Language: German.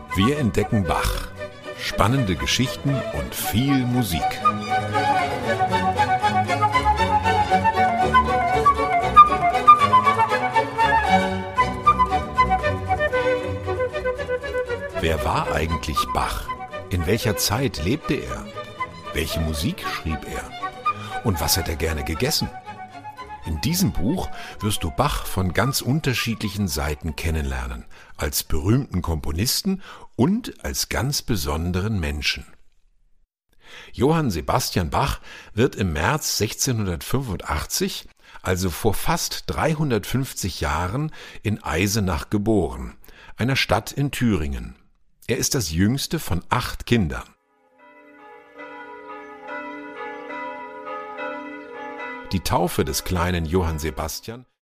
Wir entdecken Bach. Spannende Geschichten und viel Musik. Wer war eigentlich Bach? In welcher Zeit lebte er? Welche Musik schrieb er? Und was hat er gerne gegessen? In diesem Buch wirst du Bach von ganz unterschiedlichen Seiten kennenlernen, als berühmten Komponisten und als ganz besonderen Menschen. Johann Sebastian Bach wird im März 1685, also vor fast 350 Jahren, in Eisenach geboren, einer Stadt in Thüringen. Er ist das jüngste von 8 Kindern. Die Taufe des kleinen Johann Sebastian